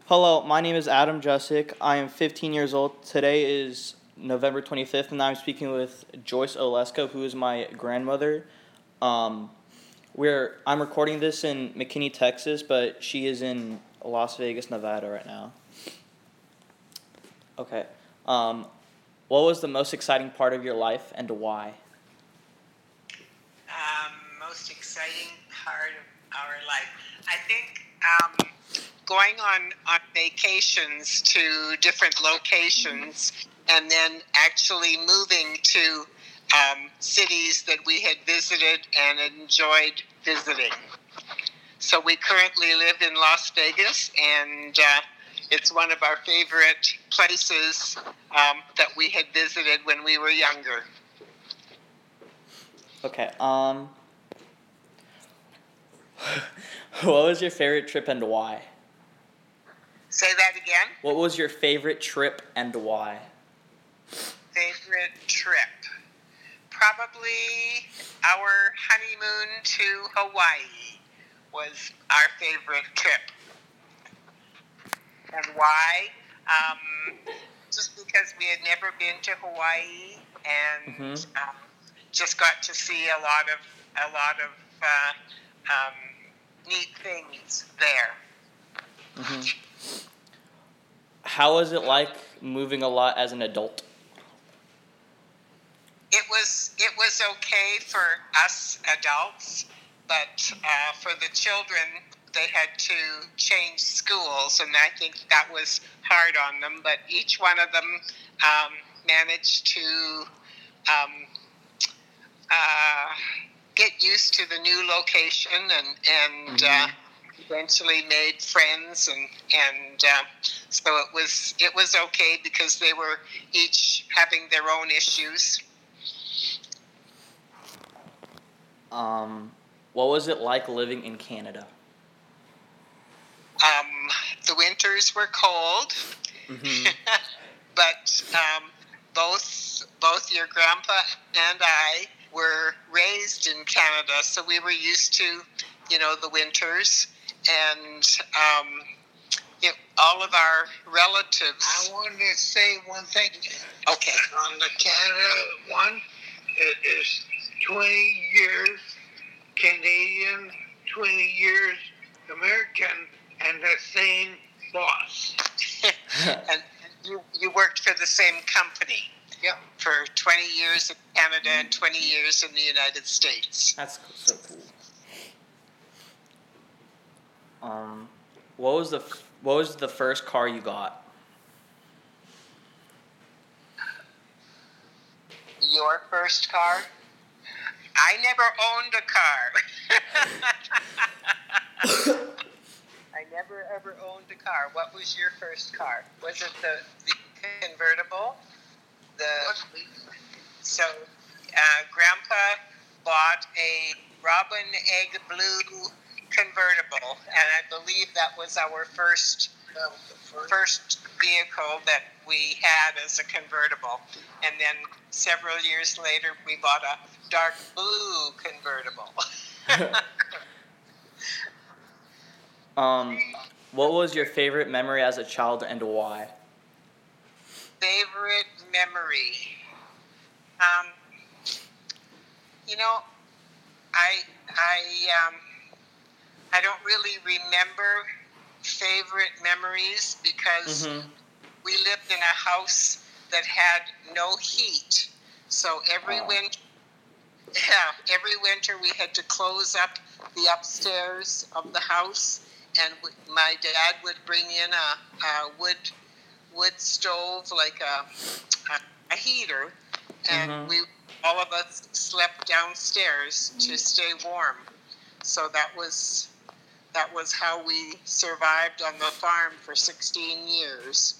Hello, my name is Adam Jusick. I am 15 years old. Today is November 25th, and I'm speaking with Joyce Olesko, who is my grandmother. Um, I'm recording this in McKinney, Texas, but she is in Las Vegas, Nevada right now. Okay. What was the most exciting part of your life and why? Most exciting part of our life. I think going on vacations to different locations and then actually moving to cities that we had visited and enjoyed visiting. So we currently live in Las Vegas, and it's one of our favorite places that we had visited when we were younger. Okay. What was your favorite trip and why? Say that again? What was your favorite trip and why? Favorite trip? Probably our honeymoon to Hawaii was our favorite trip. And why? Just because we had never been to Hawaii and just got to see a lot of neat things there. Mm-hmm. How was it like moving a lot as an adult? It was okay for us adults, but for the children, they had to change schools, and I think that was hard on them. But each one of them managed to get used to the new location and eventually made friends, and so it was okay because they were each having their own issues. What was it like living in Canada? The winters were cold, but both your grandpa and I were raised in Canada, so we were used to, the winters, and all of our relatives. I wanted to say one thing. Okay. On the Canada one, it is 20 years Canadian, 20 years American, and the same boss. And you worked for the same company. Yep. For 20 years in Canada and 20 years in the United States. That's so cool. What was the first car you got? Your first car? I never owned a car. I never ever owned a car. What was your first car? Was it the convertible? So, Grandpa bought a robin egg blue convertible, and I believe that was our first vehicle that we had as a convertible. And then several years later, we bought a dark blue convertible. What was your favorite memory as a child and why? Favorite memory? I don't really remember favorite memories because we lived in a house that had no heat. So every winter we had to close up the upstairs of the house, and my dad would bring in a wood stove, like a heater, and all of us slept downstairs to stay warm. So that was how we survived on the farm for 16 years.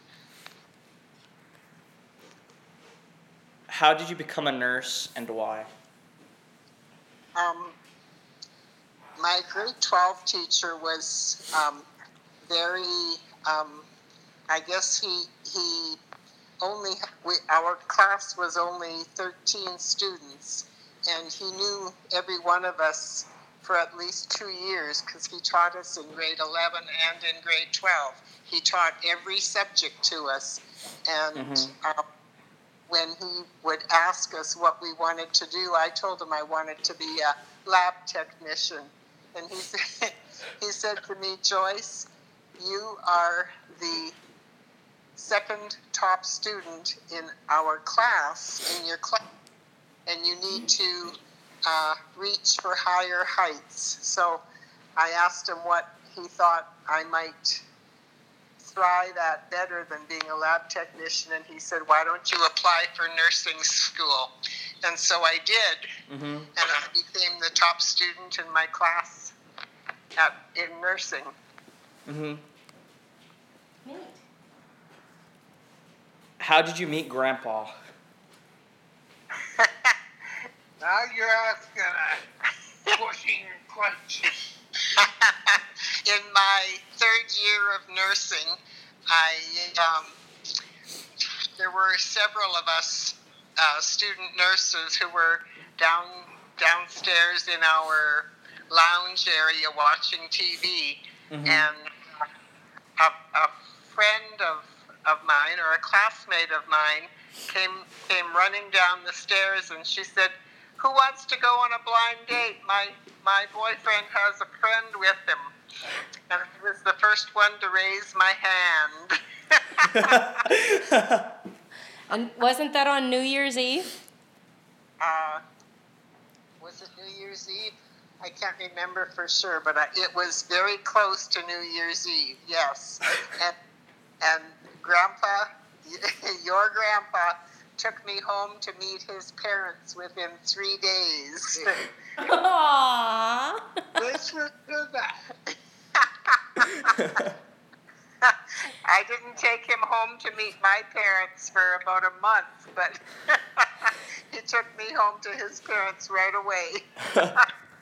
How did you become a nurse and why? My grade 12 teacher was very, I guess he only, our class was only 13 students, and he knew every one of us for at least 2 years because he taught us in grade 11 and in grade 12. He taught every subject to us. And when he would ask us what we wanted to do, I told him I wanted to be a lab technician. And he said to me, Joyce, you are the second top student in our class, in your class, and you need to reach for higher heights. So I asked him what he thought I might thrive at better than being a lab technician, and he said, why don't you apply for nursing school? And so I did, and I became the top student in my class in nursing. How did you meet Grandpa? Now you're asking a pushing question. In my third year of nursing, there were several of us student nurses who were downstairs in our lounge area watching TV, and a friend of mine, or a classmate of mine, came running down the stairs, and she said, who wants to go on a blind date? My boyfriend has a friend with him. And I was the first one to raise my hand. And wasn't that on New Year's Eve? Was it New Year's Eve? I can't remember for sure, but it was very close to New Year's Eve, yes. And Grandpa, your grandpa, took me home to meet his parents within 3 days. Aww. Listen to that. I didn't take him home to meet my parents for about a month, but he took me home to his parents right away.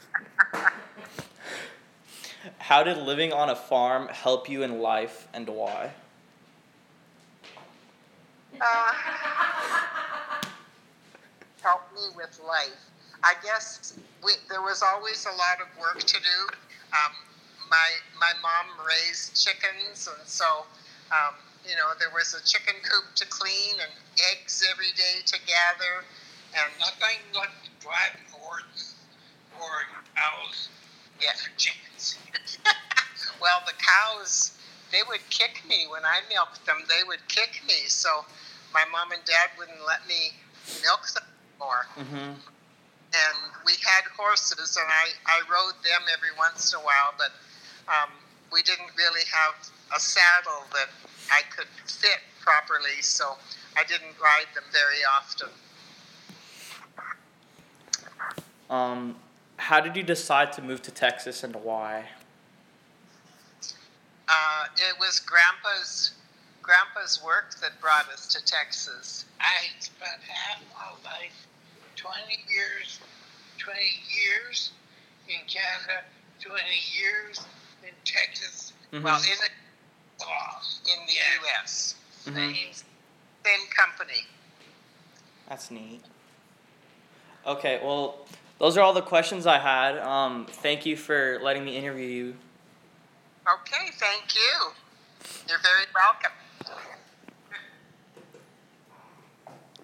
How did living on a farm help you in life, and why? Help me with life. I guess there was always a lot of work to do. My mom raised chickens, and so there was a chicken coop to clean and eggs every day to gather, and Nothing like driving horses or cows. yeah, chickens. Well, the cows, they would kick me when I milked them. They would kick me, so my mom and dad wouldn't let me milk them anymore. And we had horses, and I rode them every once in a while, but we didn't really have a saddle that I could fit properly, so I didn't ride them very often. How did you decide to move to Texas, and why? It was Grandpa's work that brought us to Texas. I spent half my life, 20 years in Canada, 20 years in Texas. Well, in the U.S. Same company. That's neat. Okay, well, those are all the questions I had. Thank you for letting me interview you. Okay, thank you. You're very welcome.